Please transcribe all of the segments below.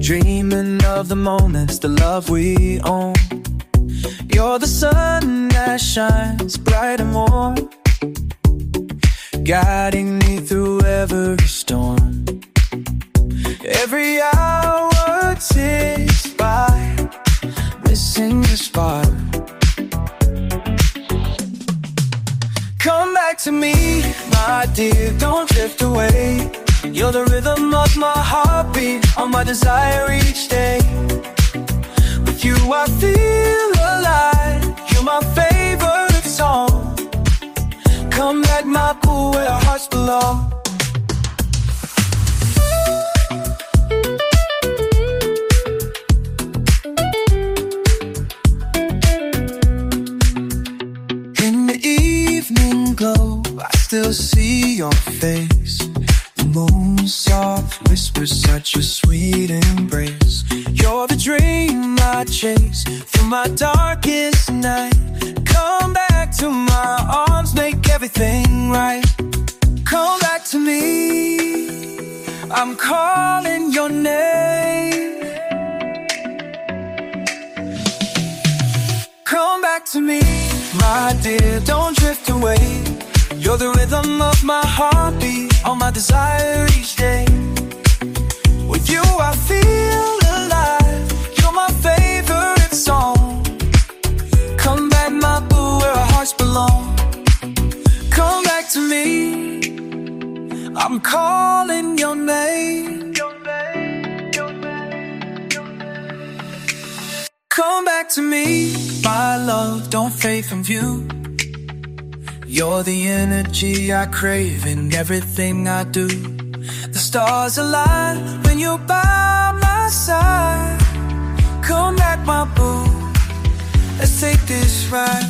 dreaming of the moments, the love we own. You're the sun that shines bright and warm, guiding me through every storm. Every hour ticks by, missing the spark. Come back to me, my dear, don't drift away. You're the rhythm of my heartbeat, all my desire each day. With you I feel alive, you're my favorite song. Come back, my pool, where our hearts belong. In the evening glow, I still see your face. The moon's soft whispers, such a sweet embrace. You're the dream I chase through my darkest night. Come back to my arms, make everything right. Come back to me, I'm calling your name. Come back to me, my dear, don't drift away. You're the rhythm of my heartbeat, all my desire each day. With you I feel alive, you're my favorite song. Come back, my boo, where our hearts belong. Come back to me, I'm calling your name. Come back to me, my love, don't fade from view. You're the energy I crave in everything I do. The stars align when you're by my side. Come back, my boo, let's take this ride.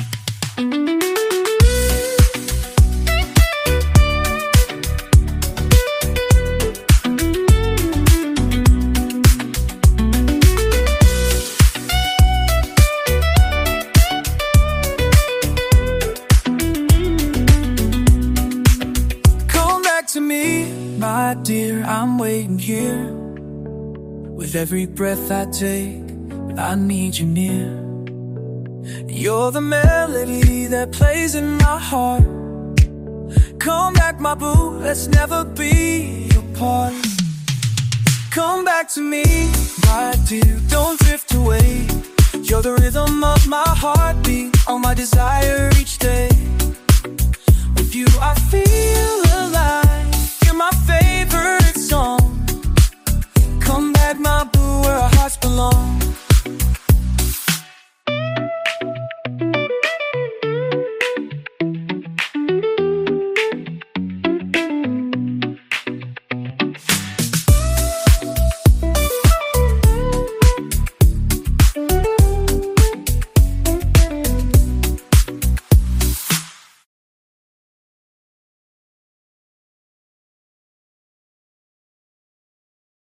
To me, my dear, I'm waiting here. With every breath I take, I need you near. You're the melody that plays in my heart. Come back, my boo, let's never be apart. Come back to me, my dear, don't drift away. You're the rhythm of my heartbeat, all my desire each day. With you I feel